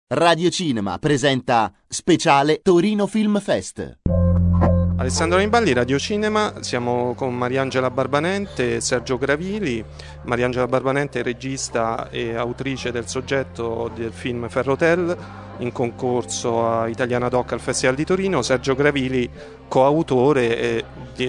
Radio Cinema presenta Speciale Torino Film Fest. Alessandro Anibaldi, Radio Cinema, siamo con Mariangela Barbanente e Sergio Gravili. Mariangela Barbanente è regista e autrice del soggetto del film Ferrotel, in concorso a Italiana Doc al Festival di Torino. Sergio Gravili, coautore e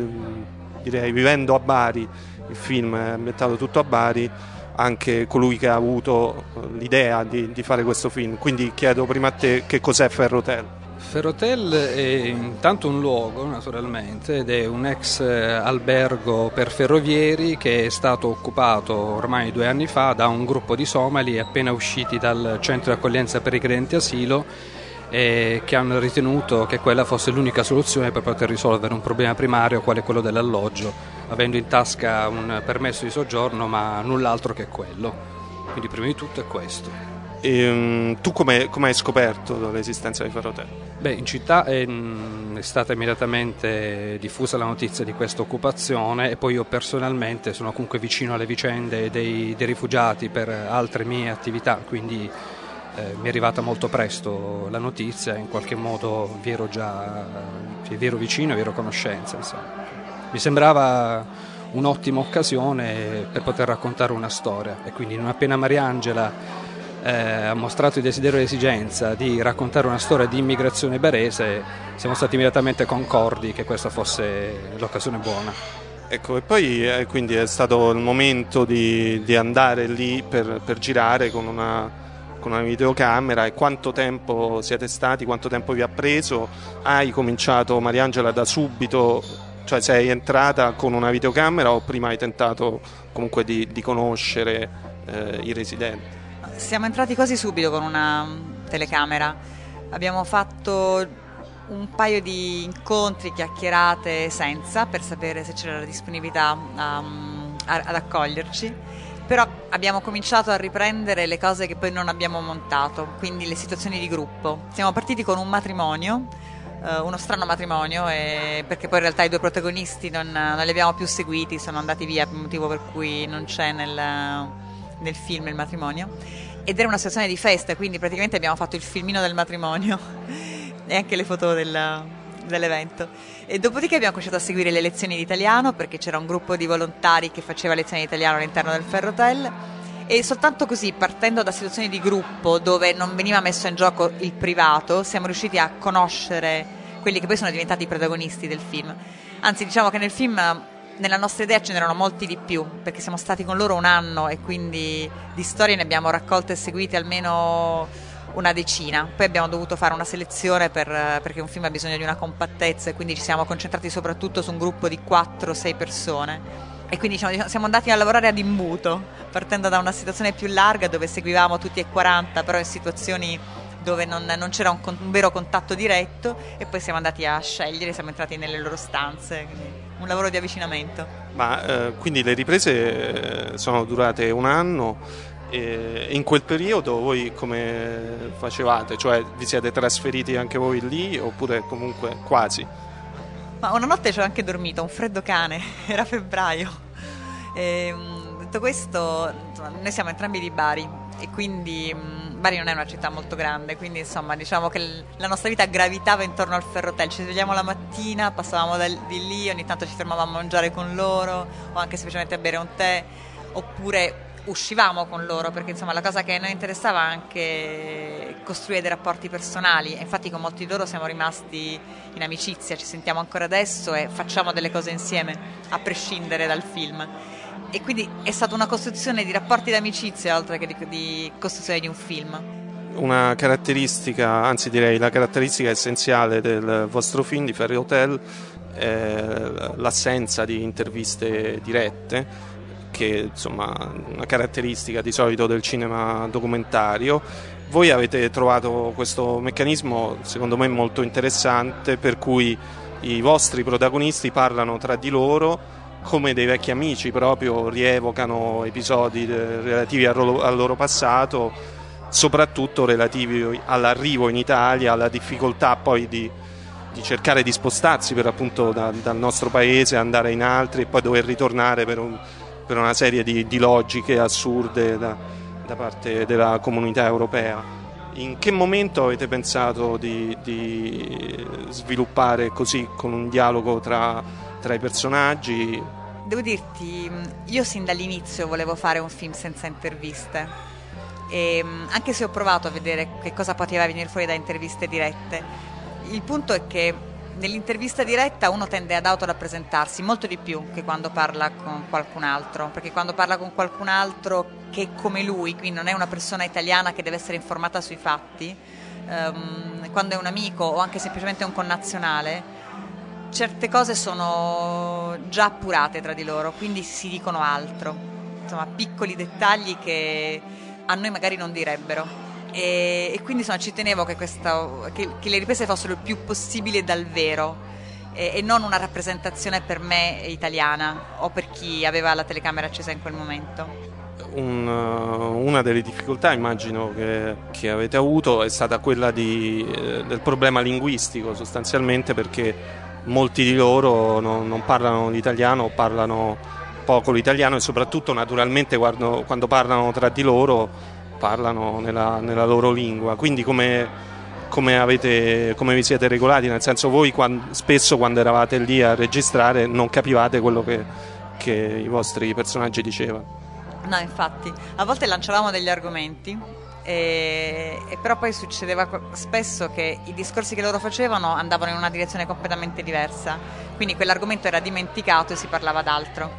direi, vivendo a Bari, il film è ambientato tutto a Bari, anche colui che ha avuto l'idea di fare questo film. Quindi chiedo prima a te che cos'è Ferrotel. Ferrotel è intanto un luogo, naturalmente, ed è un ex albergo per ferrovieri che è stato occupato ormai 2 anni fa da un gruppo di somali appena usciti dal centro di accoglienza per richiedenti asilo, e che hanno ritenuto che quella fosse l'unica soluzione per poter risolvere un problema primario quale quello dell'alloggio, avendo in tasca un permesso di soggiorno ma null'altro che quello. Quindi prima di tutto è questo. E, tu come hai scoperto l'esistenza di Ferrotel? Beh, in città è stata immediatamente diffusa la notizia di questa occupazione, e poi io personalmente sono comunque vicino alle vicende dei rifugiati per altre mie attività, quindi mi è arrivata molto presto la notizia, in qualche modo vi ero vicino, vi ero a conoscenza, insomma. Mi sembrava un'ottima occasione per poter raccontare una storia, e quindi non appena Mariangela ha mostrato il desiderio e l'esigenza di raccontare una storia di immigrazione barese, siamo stati immediatamente concordi che questa fosse l'occasione buona. Ecco, e poi quindi è stato il momento di andare lì per girare con una videocamera. E quanto tempo siete stati, quanto tempo vi ha preso? Hai cominciato, Mariangela, da subito, cioè sei entrata con una videocamera o prima hai tentato comunque di conoscere i residenti? Siamo entrati quasi subito con una telecamera, abbiamo fatto un paio di incontri, chiacchierate senza, per sapere se c'era la disponibilità ad accoglierci, però abbiamo cominciato a riprendere le cose che poi non abbiamo montato, quindi le situazioni di gruppo. Siamo partiti con un matrimonio, uno strano matrimonio, perché poi in realtà i 2 protagonisti non li abbiamo più seguiti, sono andati via, per motivo per cui non c'è nel film il matrimonio, ed era una situazione di festa, quindi praticamente abbiamo fatto il filmino del matrimonio e anche le foto dell'evento. E dopodiché abbiamo cominciato a seguire le lezioni di italiano, perché c'era un gruppo di volontari che faceva lezioni di italiano all'interno del Ferrotel, e soltanto così, partendo da situazioni di gruppo dove non veniva messo in gioco il privato, siamo riusciti a conoscere quelli che poi sono diventati i protagonisti del film. Anzi, diciamo che nel film, nella nostra idea, ce n'erano molti di più, perché siamo stati con loro 1 anno e quindi di storie ne abbiamo raccolte e seguite almeno una decina. Poi abbiamo dovuto fare una selezione perché un film ha bisogno di una compattezza, e quindi ci siamo concentrati soprattutto su un gruppo di 4-6 persone, e quindi siamo andati a lavorare ad imbuto, partendo da una situazione più larga dove seguivamo tutti e 40, però in situazioni dove non c'era un vero contatto diretto, e poi siamo andati a scegliere, siamo entrati nelle loro stanze, quindi un lavoro di avvicinamento. Ma quindi le riprese sono durate 1 anno, e in quel periodo voi come facevate? Cioè vi siete trasferiti anche voi lì, oppure comunque quasi? Ma una notte ci ho anche dormito, un freddo cane, era febbraio. Detto questo, noi siamo entrambi di Bari, e quindi Bari non è una città molto grande, quindi insomma diciamo che la nostra vita gravitava intorno al Ferrotel. Ci svegliamo la mattina, passavamo di lì, ogni tanto ci fermavamo a mangiare con loro, o anche semplicemente a bere un tè, oppure uscivamo con loro, perché insomma la cosa che a noi interessava è anche costruire dei rapporti personali, e infatti con molti di loro siamo rimasti in amicizia, ci sentiamo ancora adesso e facciamo delle cose insieme a prescindere dal film. E quindi è stata una costruzione di rapporti d'amicizia oltre che di costruzione di un film. Una caratteristica, anzi direi la caratteristica essenziale del vostro film di Ferrotel è l'assenza di interviste dirette, che insomma è una caratteristica di solito del cinema documentario. Voi avete trovato questo meccanismo secondo me molto interessante, per cui i vostri protagonisti parlano tra di loro come dei vecchi amici, proprio rievocano episodi relativi al loro passato, soprattutto relativi all'arrivo in Italia, alla difficoltà poi di cercare di spostarsi per appunto dal nostro paese, andare in altri e poi dover ritornare per una serie di logiche assurde da parte della comunità europea. In che momento avete pensato di sviluppare così, con un dialogo tra i personaggi? Devo dirti, io sin dall'inizio volevo fare un film senza interviste, e anche se ho provato a vedere che cosa poteva venire fuori da interviste dirette. Il punto è che nell'intervista diretta uno tende ad autorappresentarsi molto di più che quando parla con qualcun altro, perché quando parla con qualcun altro che è come lui, quindi non è una persona italiana che deve essere informata sui fatti, quando è un amico o anche semplicemente un connazionale, certe cose sono già appurate tra di loro, quindi si dicono altro, insomma piccoli dettagli che a noi magari non direbbero. E quindi insomma, ci tenevo che le riprese fossero il più possibile dal vero, e non una rappresentazione per me italiana o per chi aveva la telecamera accesa in quel momento. Una delle difficoltà, immagino, che avete avuto è stata quella del problema linguistico, sostanzialmente, perché molti di loro non parlano l'italiano, parlano poco l'italiano, e soprattutto naturalmente quando parlano tra di loro parlano nella loro lingua. Quindi come vi siete regolati? Nel senso, voi spesso quando eravate lì a registrare non capivate quello che i vostri personaggi dicevano. No, infatti, a volte lanciavamo degli argomenti, e però poi succedeva spesso che i discorsi che loro facevano andavano in una direzione completamente diversa, quindi quell'argomento era dimenticato e si parlava d'altro.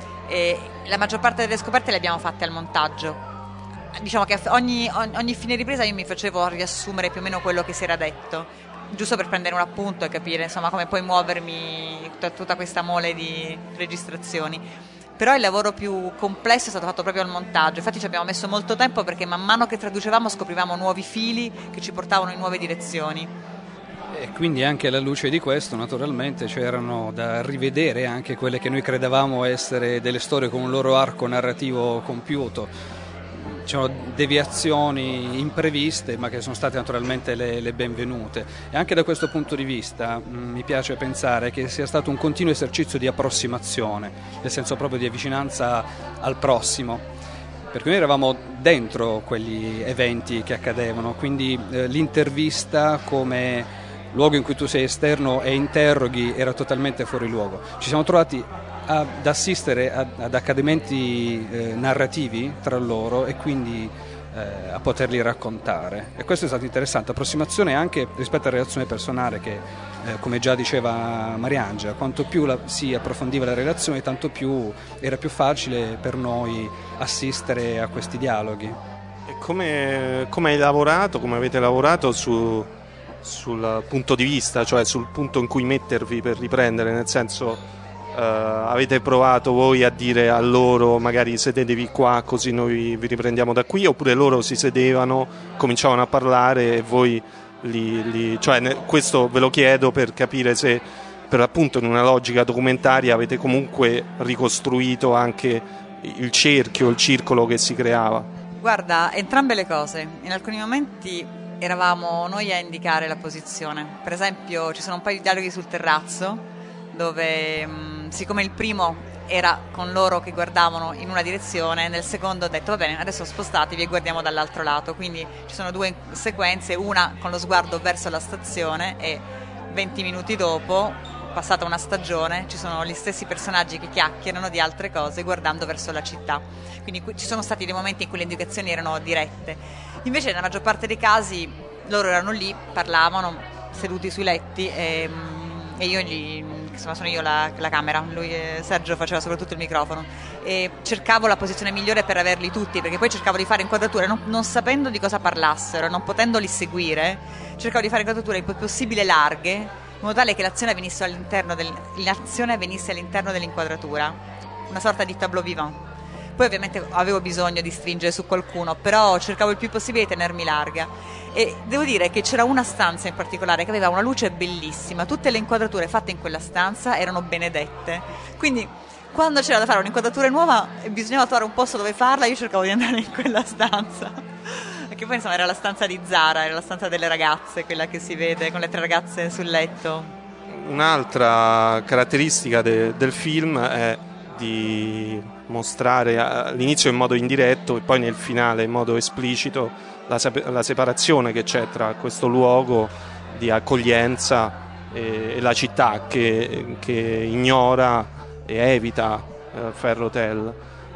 E la maggior parte delle scoperte le abbiamo fatte al montaggio. Diciamo che ogni fine ripresa io mi facevo riassumere più o meno quello che si era detto, giusto per prendere un appunto e capire insomma come poi muovermi tutta questa mole di registrazioni. Però il lavoro più complesso è stato fatto proprio al montaggio, infatti ci abbiamo messo molto tempo, perché man mano che traducevamo scoprivamo nuovi fili che ci portavano in nuove direzioni. E quindi anche alla luce di questo, naturalmente, c'erano da rivedere anche quelle che noi credevamo essere delle storie con un loro arco narrativo compiuto. C'erano deviazioni impreviste, ma che sono state naturalmente le benvenute. E anche da questo punto di vista mi piace pensare che sia stato un continuo esercizio di approssimazione, nel senso proprio di vicinanza al prossimo, perché noi eravamo dentro quegli eventi che accadevano, quindi l'intervista come luogo in cui tu sei esterno e interroghi era totalmente fuori luogo. Ci siamo trovati ad assistere ad accadimenti narrativi tra loro e quindi a poterli raccontare, e questo è stato interessante, approssimazione anche rispetto alla relazione personale che come già diceva Mariangela, quanto più si approfondiva la relazione tanto più era più facile per noi assistere a questi dialoghi. E come avete lavorato sul punto di vista, cioè sul punto in cui mettervi per riprendere, nel senso avete provato voi a dire a loro magari sedetevi qua così noi vi riprendiamo da qui, oppure loro si sedevano, cominciavano a parlare e voi questo ve lo chiedo per capire se per appunto in una logica documentaria avete comunque ricostruito anche il cerchio, il circolo che si creava. Guarda, entrambe le cose. In alcuni momenti eravamo noi a indicare la posizione, per esempio ci sono un paio di dialoghi sul terrazzo dove siccome il primo era con loro che guardavano in una direzione, nel secondo ho detto va bene, adesso spostatevi e guardiamo dall'altro lato, quindi ci sono due sequenze, una con lo sguardo verso la stazione e 20 minuti dopo, passata una stagione, ci sono gli stessi personaggi che chiacchierano di altre cose guardando verso la città, quindi ci sono stati dei momenti in cui le indicazioni erano dirette. Invece nella maggior parte dei casi loro erano lì, parlavano seduti sui letti e io insomma sono io la camera, lui Sergio faceva soprattutto il microfono, e cercavo la posizione migliore per averli tutti, perché poi cercavo di fare inquadrature non sapendo di cosa parlassero, non potendoli seguire, cercavo di fare inquadrature il più possibile larghe, in modo tale che l'azione venisse all'interno dell'inquadratura, una sorta di tableau vivant. Poi ovviamente avevo bisogno di stringere su qualcuno, però cercavo il più possibile di tenermi larga. E devo dire che c'era una stanza in particolare che aveva una luce bellissima, tutte le inquadrature fatte in quella stanza erano benedette, quindi quando c'era da fare un'inquadratura nuova e bisognava trovare un posto dove farla, io cercavo di andare in quella stanza, perché poi insomma era la stanza di Zara, era la stanza delle ragazze, quella che si vede con le 3 ragazze sul letto. Un'altra caratteristica del film è di mostrare all'inizio in modo indiretto e poi nel finale in modo esplicito la separazione che c'è tra questo luogo di accoglienza e la città che ignora e evita Ferrotel.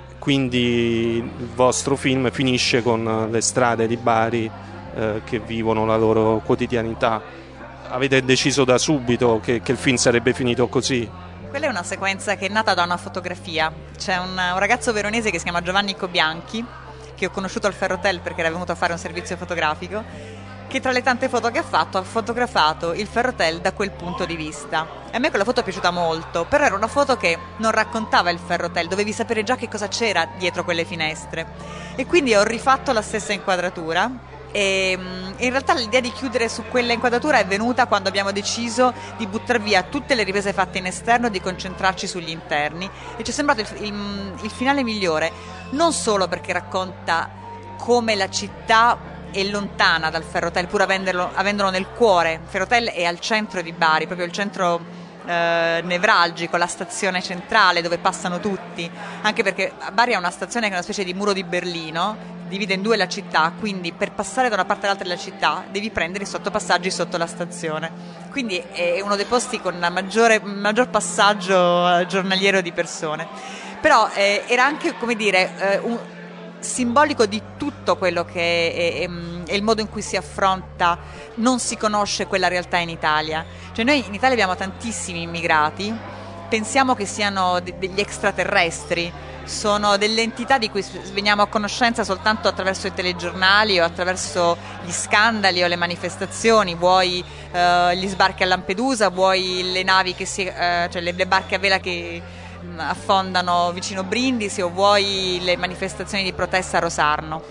Quindi il vostro film finisce con le strade di Bari che vivono la loro quotidianità. Avete deciso da subito che il film sarebbe finito così? Quella è una sequenza che è nata da una fotografia. C'è un ragazzo veronese che si chiama Giovanni Cobianchi, che ho conosciuto al Ferrotel perché era venuto a fare un servizio fotografico, che tra le tante foto che ha fatto ha fotografato il Ferrotel da quel punto di vista. E a me quella foto è piaciuta molto, però era una foto che non raccontava il Ferrotel, dovevi sapere già che cosa c'era dietro quelle finestre. E quindi ho rifatto la stessa inquadratura. E in realtà l'idea di chiudere su quella inquadratura è venuta quando abbiamo deciso di buttare via tutte le riprese fatte in esterno e di concentrarci sugli interni, e ci è sembrato il finale migliore, non solo perché racconta come la città è lontana dal Ferrotel pur avendolo nel cuore. Il Ferrotel è al centro di Bari, proprio il centro nevralgico, la stazione centrale dove passano tutti, anche perché Bari è una stazione che è una specie di muro di Berlino, divide in due la città, quindi per passare da una parte all'altra della città devi prendere i sottopassaggi sotto la stazione, quindi è uno dei posti con maggior passaggio giornaliero di persone. Però era anche, come dire, simbolico di tutto quello che è il modo in cui si affronta, non si conosce quella realtà in Italia. Cioè noi in Italia abbiamo tantissimi immigrati, pensiamo che siano degli extraterrestri, sono delle entità di cui veniamo a conoscenza soltanto attraverso i telegiornali o attraverso gli scandali o le manifestazioni, vuoi gli sbarchi a Lampedusa, vuoi le navi cioè le barche a vela che affondano vicino Brindisi, o vuoi le manifestazioni di protesta a Rosarno.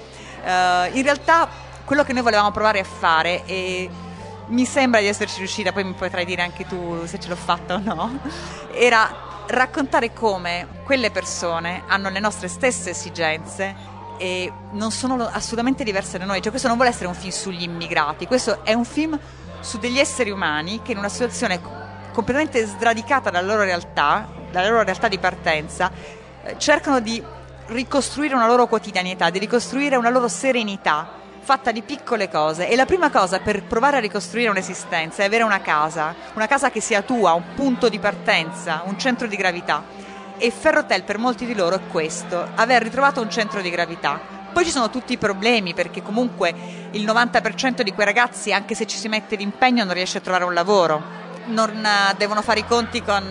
In realtà quello che noi volevamo provare a fare, e mi sembra di esserci riuscita, poi mi potrai dire anche tu se ce l'ho fatta o no, era raccontare come quelle persone hanno le nostre stesse esigenze e non sono assolutamente diverse da noi. Cioè, questo non vuole essere un film sugli immigrati, questo è un film su degli esseri umani che in una situazione completamente sradicata dalla loro realtà di partenza, cercano di ricostruire una loro quotidianità, di ricostruire una loro serenità fatta di piccole cose. E la prima cosa per provare a ricostruire un'esistenza è avere una casa che sia tua, un punto di partenza, un centro di gravità. E Ferrotel per molti di loro è questo, aver ritrovato un centro di gravità. Poi ci sono tutti i problemi, perché comunque il 90% di quei ragazzi, anche se ci si mette d'impegno, non riesce a trovare un lavoro, non devono fare i conti con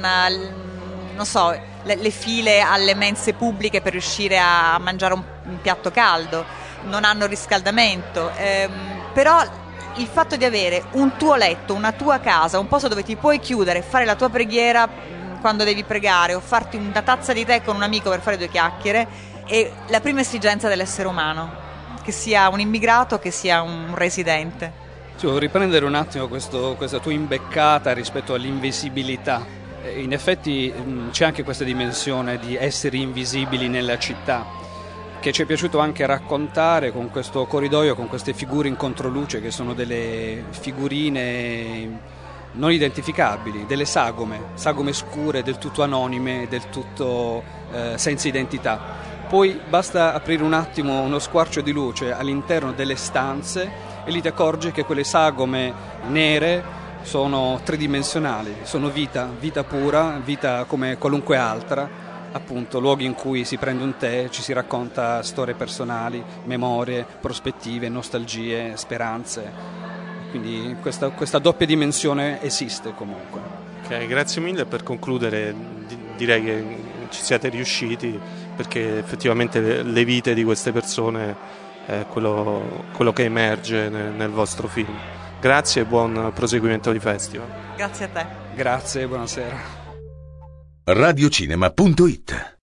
non so, le file alle mense pubbliche per riuscire a mangiare un piatto caldo, non hanno riscaldamento, però il fatto di avere un tuo letto, una tua casa, un posto dove ti puoi chiudere, fare la tua preghiera quando devi pregare, o farti una tazza di tè con un amico per fare due chiacchiere, è la prima esigenza dell'essere umano, che sia un immigrato, che sia un residente. Devo riprendere un attimo questa tua imbeccata rispetto all'invisibilità. In effetti c'è anche questa dimensione di esseri invisibili nella città, che ci è piaciuto anche raccontare con questo corridoio, con queste figure in controluce che sono delle figurine non identificabili, delle sagome scure, del tutto anonime, del tutto senza identità. Poi basta aprire un attimo uno squarcio di luce all'interno delle stanze e lì ti accorgi che quelle sagome nere sono tridimensionali, sono vita pura, vita come qualunque altra, appunto luoghi in cui si prende un tè, ci si racconta storie personali, memorie, prospettive, nostalgie, speranze, quindi questa doppia dimensione esiste comunque. Ok, grazie mille. Per concludere direi che ci siete riusciti, perché effettivamente le vite di queste persone è quello che emerge nel vostro film. Grazie e buon proseguimento di festival. Grazie a te. Grazie, buonasera. Radiocinema.it